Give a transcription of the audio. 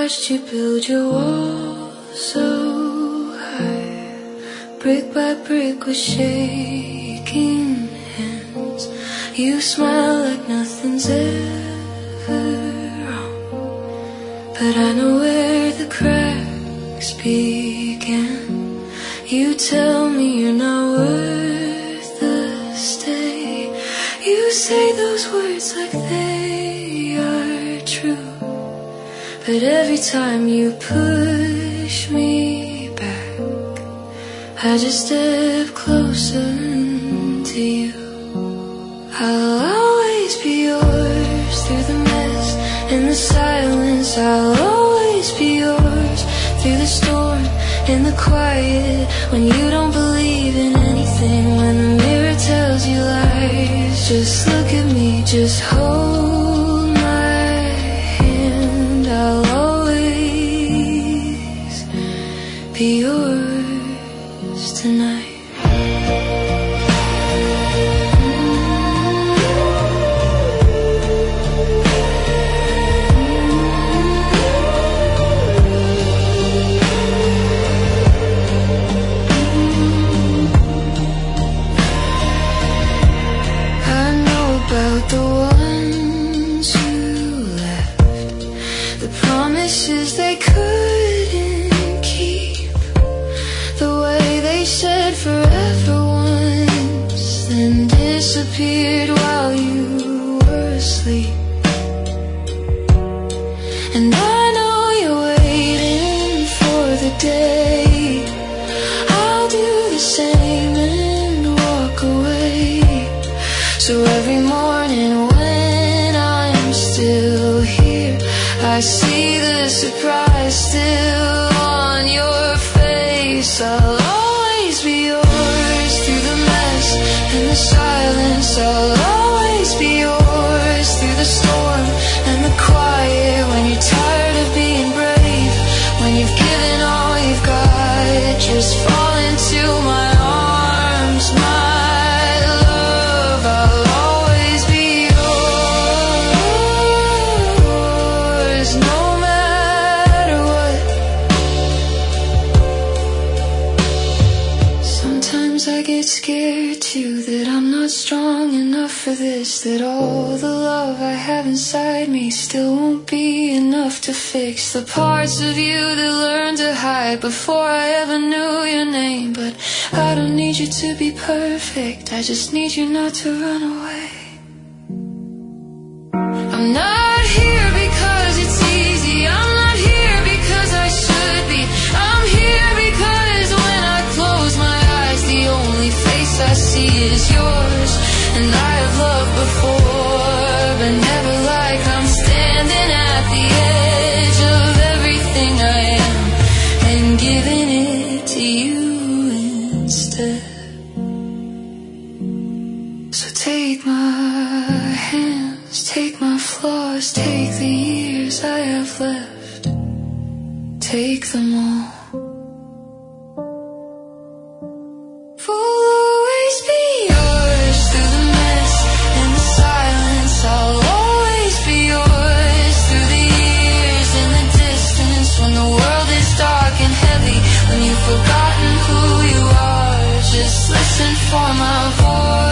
watched you build your wall so high, brick by brick with shaking hands. You smile like nothing's ever wrong, but I know where the cracks began. You tell me you're not worth the stay. You say those words like they are true, but every time you push me back, I just step closer to you. I'll always be yours through the mess and the silence. I'll always be yours through the storm and the quiet. When you don't believe in anything, when the mirror tells you lies, just look at me, just hold my hand. I'll always be yours tonight. About the ones who left, the promises they couldn't keep, the way they said forever once, then disappeared while you were asleep. And I know you're waiting for the day I'll do the same and walk away. So every morning when I'm still here, I see the surprise still on your face. I'll always be yours through the mess and the silence. I'll always be yours through the storm and the quiet. When you're tired of being brave, when you've given all you've got, just fall into my arms, my love. I'll always be yours, no matter what. Sometimes I get scared too, that I'm not strong enough for this, that all the love I have inside me still won't be enough to fix the parts of you that learned to hide before I ever knew your name. But I don't need you to be perfect, I just need you not to run away. I'm not here because it's easy, I'm not here because I should be. I'm here because when I close my eyes, the only face I see is yours. And I have loved before, but never like I'm standing at the edge of everything I am and giving it to you instead. So take my hands, take my flaws, take the years I have left, take them all. We'll always be yours through the mess and the silence. I'll always be yours through the years and the distance. When the world is dark and heavy, when you've forgotten who you are, just listen for my voice.